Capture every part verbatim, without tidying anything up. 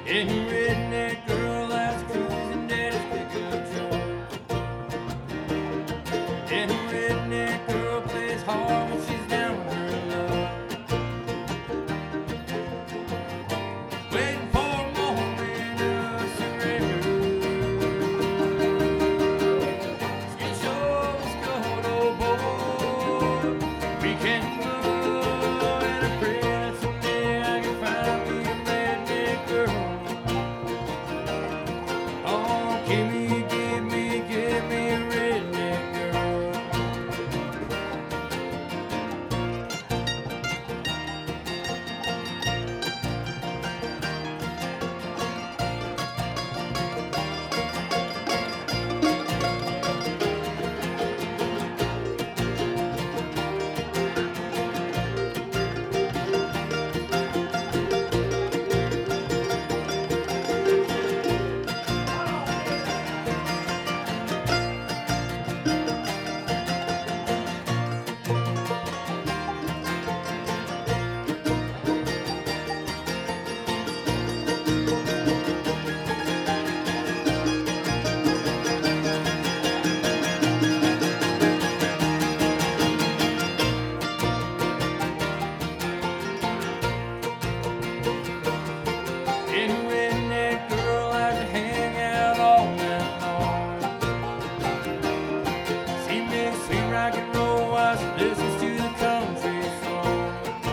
Any redneck girl that's cruising daddy's pickup truck. Any redneck girl plays hard when she's down on her luck. Waiting for a moment of surrender. Skin shoulders cold, oh boy. We can go and I pray that someday I can find me a redneck girl. Oh, give me, give me, give me a redneck girl. Any redneck girl likes to hang out all night long. She makes sweet rock and roll while she listens to the country song.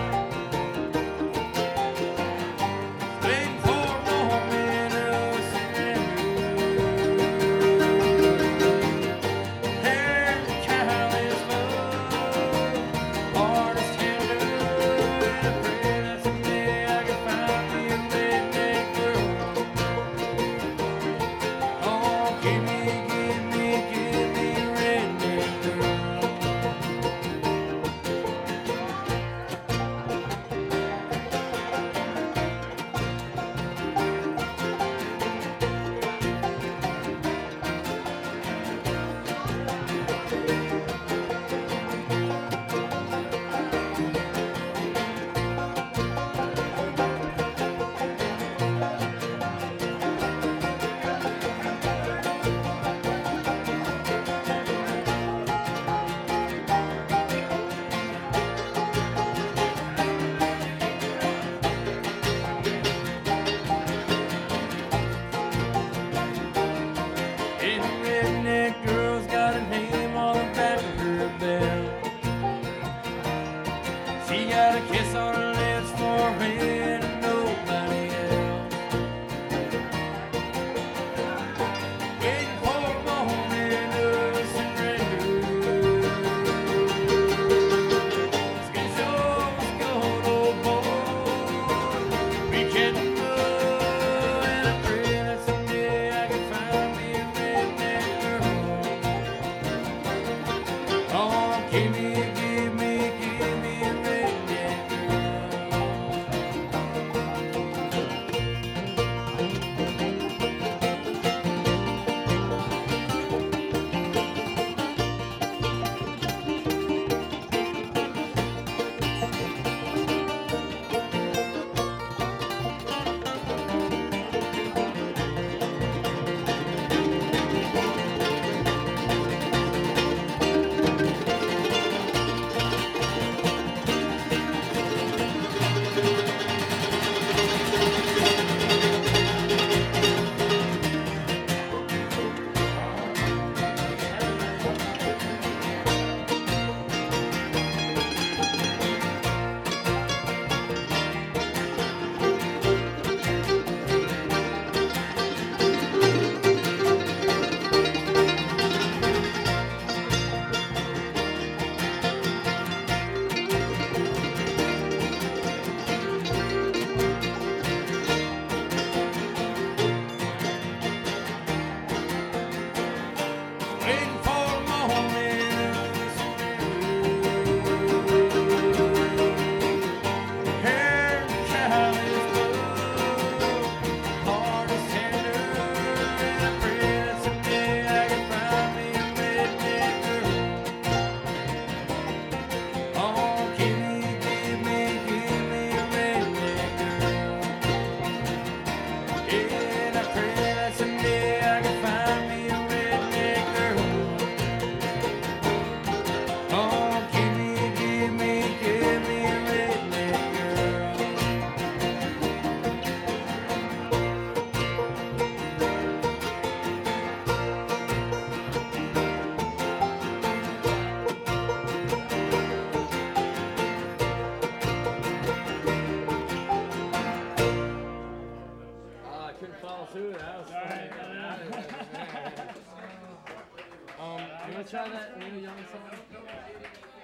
Waiting for a moment of surrender. Hair careless love, heart is tender. And I pray that someday I can find me a redneck girl. Oh, give me, give me, give me a redneck girl. Any redneck girl's got a name on the back of her belt. She got a kiss on her lips for her and nobody else. Waiting for a moment of surrender. Skin shoulders gold, oh boy. We can go and I pray that someday I can find me a redneck girl. Oh, give me, give me, give me a redneck girl. follow through. That was funny. Um, you wanna try that Neil Young song?